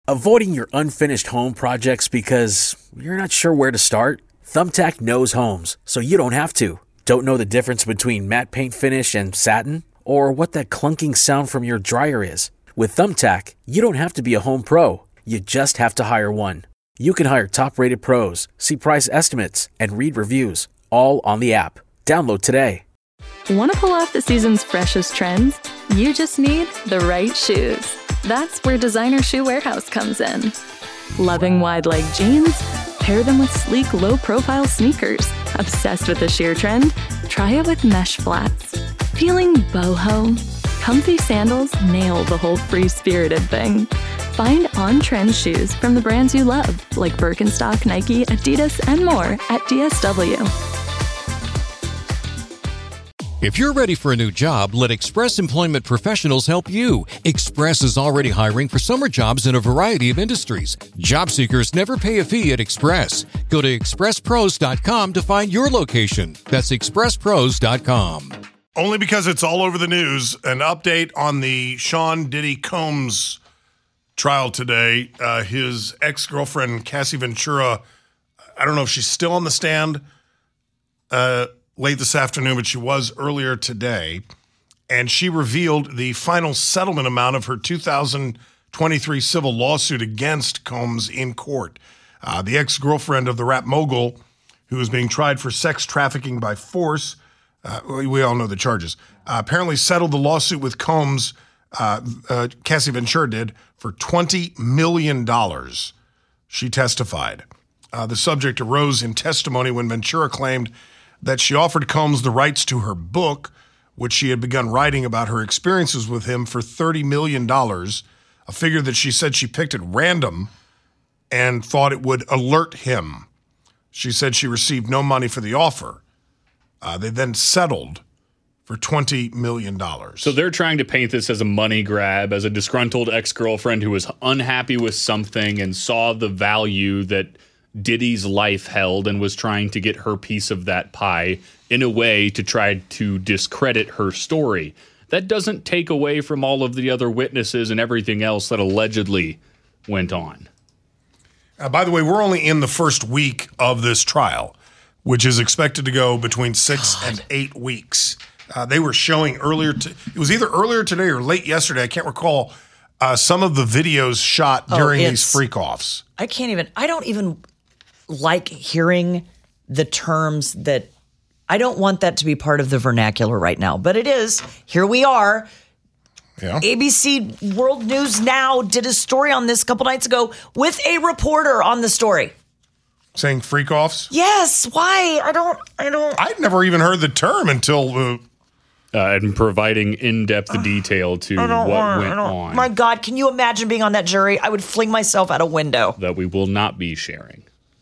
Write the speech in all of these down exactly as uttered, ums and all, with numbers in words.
Avoiding your unfinished home projects because you're not sure where to start? Thumbtack knows homes, so you don't have to. Don't know the difference between matte paint finish and satin? Or what that clunking sound from your dryer is? With Thumbtack, you don't have to be a home pro. You just have to hire one. You can hire top-rated pros, see price estimates, and read reviews, all on the app. Download today. Want to pull off the season's freshest trends? You just need the right shoes. That's where Designer Shoe Warehouse comes in. Loving wide-leg jeans? Pair them with sleek, low-profile sneakers. Obsessed with the sheer trend? Try it with mesh flats. Feeling boho? Comfy sandals nail the whole free-spirited thing. Find on-trend shoes from the brands you love, like Birkenstock, Nike, Adidas, and more at D S W. If you're ready for a new job, let Express Employment Professionals help you. Express is already hiring for summer jobs in a variety of industries. Job seekers never pay a fee at Express. Go to express pros dot com to find your location. That's express pros dot com. Only because it's all over the news, an update on the Sean Diddy Combs trial today. Uh, his ex-girlfriend, Cassie Ventura, I don't know if she's still on the stand uh, late this afternoon, but she was earlier today. And she revealed the final settlement amount of her two thousand twenty-three civil lawsuit against Combs in court. Uh, the ex-girlfriend of the rap mogul, who is being tried for sex trafficking by force, uh, we all know the charges, uh, apparently settled the lawsuit with Combs, uh, uh, Cassie Ventura did, for twenty million dollars, she testified. Uh, the subject arose in testimony when Ventura claimed that she offered Combs the rights to her book, which she had begun writing about her experiences with him, for thirty million dollars, a figure that she said she picked at random and thought it would alert him. She said she received no money for the offer. Uh, they then settled for twenty million dollars. So they're trying to paint this as a money grab, as a disgruntled ex-girlfriend who was unhappy with something and saw the value that Diddy's life held and was trying to get her piece of that pie in a way to try to discredit her story. That doesn't take away from all of the other witnesses and everything else that allegedly went on. Uh, by the way, we're only in the first week of this trial, which is expected to go between six God. and eight weeks. Uh, they were showing earlier, to, it was either earlier today or late yesterday, I can't recall, uh, some of the videos shot oh, during these freak-offs. I can't even, I don't even like hearing the terms that, I don't want that to be part of the vernacular right now, but it is. Here we are. Yeah. A B C World News Now did a story on this a couple nights ago with a reporter on the story. Saying freak-offs? Yes. Why? I don't, I don't. I'd never even heard the term until... Uh, Uh, and providing in-depth detail to what want, went on. My God, can you imagine being on that jury? I would fling myself out a window. That we will not be sharing.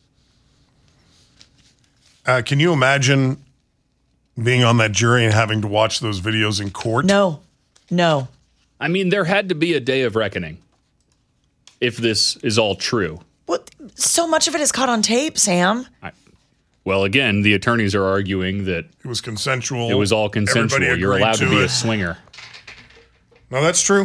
Uh, can you imagine being on that jury and having to watch those videos in court? No, no. I mean, there had to be a day of reckoning if this is all true. What? So much of it is caught on tape, Sam. I, well, again, the attorneys are arguing that it was consensual. It was all consensual. You're allowed to, to be it. a swinger. No, that's true.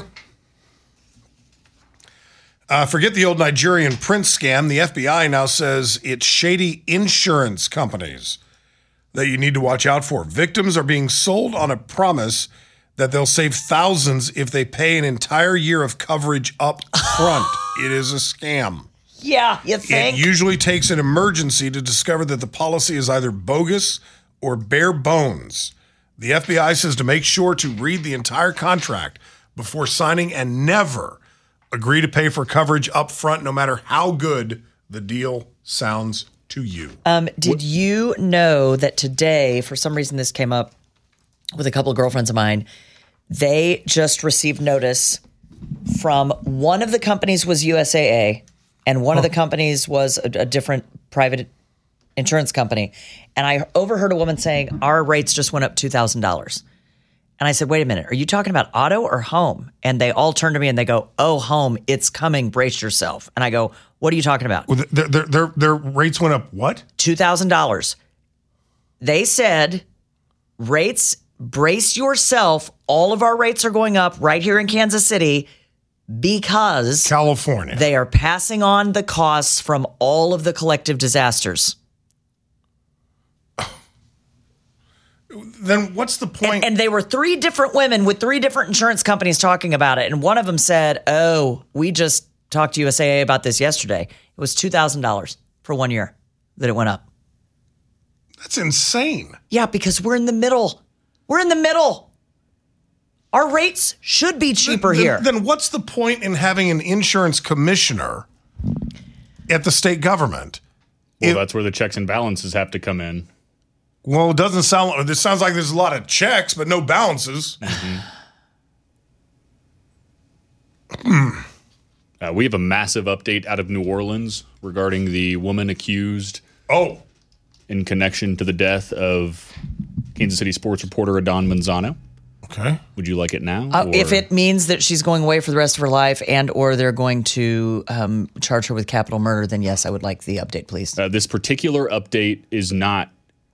Uh, forget the old Nigerian prince scam. The F B I now says it's shady insurance companies that you need to watch out for. Victims are being sold on a promise that they'll save thousands if they pay an entire year of coverage up front. It is a scam. Yeah, you think? It usually takes an emergency to discover that the policy is either bogus or bare bones. The F B I says to make sure to read the entire contract before signing and never agree to pay for coverage up front, no matter how good the deal sounds to you. Um, did you know that today, for some reason this came up with a couple of girlfriends of mine, they just received notice from one of the companies was U S A A, and one oh. of the companies was a, a different private insurance company. And I overheard a woman saying, our rates just went up two thousand dollars. And I said, wait a minute, are you talking about auto or home? And they all turn to me and they go, oh, home, it's coming, brace yourself. And I go, what are you talking about? Well, their, their, their, their rates went up what? two thousand dollars. They said, rates, brace yourself. All of our rates are going up right here in Kansas City. because California. They are passing on the costs from all of the collective disasters. Then what's the point? And, and they were three different women with three different insurance companies talking about it. And one of them said, oh, we just talked to U S A A about this yesterday. It was two thousand dollars for one year that it went up. That's insane. Yeah, because we're in the middle. We're in the middle. Our rates should be cheaper then, here. Then, then what's the point in having an insurance commissioner at the state government? Well, If- that's where the checks and balances have to come in. Well, it doesn't sound. This sounds like there's a lot of checks, but no balances. Mm-hmm. uh, we have a massive update out of New Orleans regarding the woman accused. Oh, in connection to the death of Kansas City sports reporter Adon Manzano. Okay. Would you like it now? Uh, if it means that she's going away for the rest of her life and or they're going to um, charge her with capital murder, then yes, I would like the update, please. Uh, this particular update is not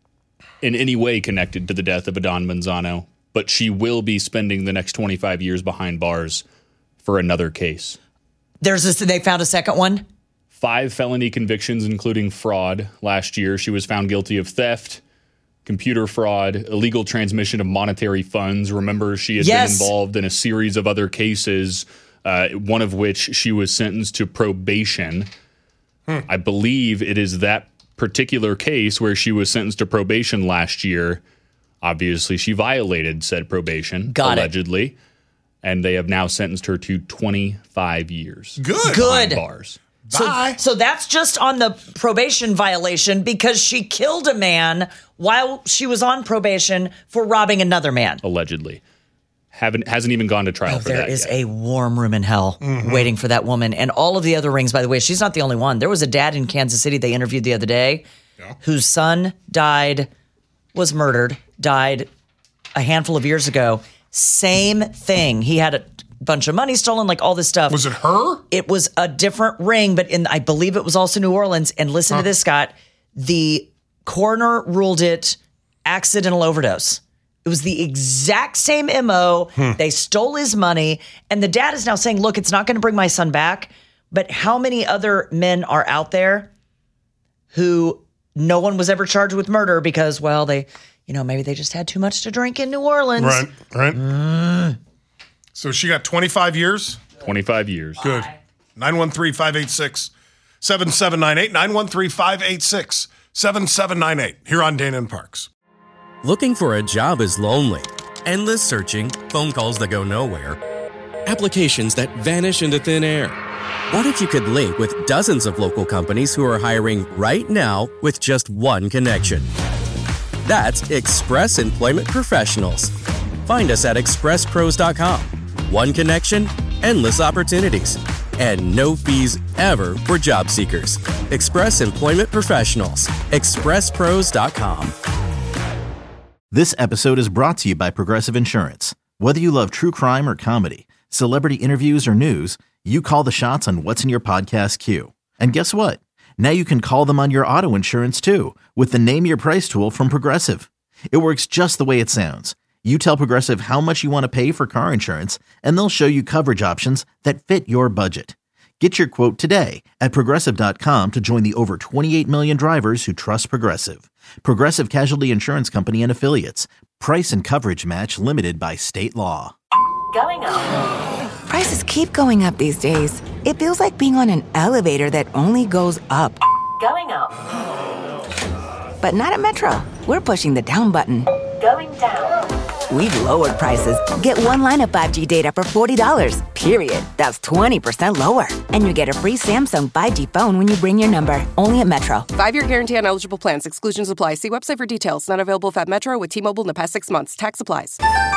in any way connected to the death of Adon Manzano, but she will be spending the next twenty-five years behind bars for another case. There's this, they found a second one? Five felony convictions, including fraud. Last year, she was found guilty of theft, computer fraud, illegal transmission of monetary funds. Remember, she had Yes. been involved in a series of other cases, uh, one of which she was sentenced to probation. Hmm. I believe it is that particular case where she was sentenced to probation last year. Obviously, she violated said probation, Got it. allegedly, and they have now sentenced her to twenty-five years. good. Good. behind bars. So, Bye. so that's just on the probation violation because she killed a man while she was on probation for robbing another man. Allegedly. Haven't hasn't even gone to trial for There that is yet. a warm room in hell waiting for that woman. And all of the other rings, by the way, she's not the only one. There was a dad in Kansas City they interviewed the other day whose son died, was murdered, died a handful of years ago. Same thing. He had a bunch of money stolen, like all this stuff. Was it her? It was a different ring, but in I believe it was also New Orleans. And listen to this, Scott. The coroner ruled it accidental overdose. It was the exact same M O. Hmm. They stole his money. And the dad is now saying, look, it's not going to bring my son back. But how many other men are out there who no one was ever charged with murder because, well, they, you know, maybe they just had too much to drink in New Orleans. Right, right. So she got twenty-five years? twenty-five years. Good. nine one three, five eight six, seven seven nine eight. nine one three, five eight six, seven seven nine eight. Here on Dana and Parks. Looking for a job is lonely. Endless searching, phone calls that go nowhere, applications that vanish into thin air. What if you could link with dozens of local companies who are hiring right now with just one connection? That's Express Employment Professionals. Find us at express pros dot com. One connection, endless opportunities, and no fees ever for job seekers. Express Employment Professionals. express pros dot com. This episode is brought to you by Progressive Insurance. Whether you love true crime or comedy, celebrity interviews or news, you call the shots on what's in your podcast queue. And guess what? Now you can call them on your auto insurance too with the Name Your Price tool from Progressive. It works just the way it sounds. You tell Progressive how much you want to pay for car insurance, and they'll show you coverage options that fit your budget. Get your quote today at progressive dot com to join the over twenty-eight million drivers who trust Progressive. Progressive Casualty Insurance Company and Affiliates. Price and coverage match limited by state law. Going up. Prices keep going up these days. It feels like being on an elevator that only goes up. Going up. But not at Metro. We're pushing the down button. Going down. We've lowered prices. Get one line of five G data for forty dollars, period. That's twenty percent lower. And you get a free Samsung five G phone when you bring your number. Only at Metro. Five-year guarantee on eligible plans. Exclusions apply. See website for details. Not available at Metro with T-Mobile in the past six months. Tax applies.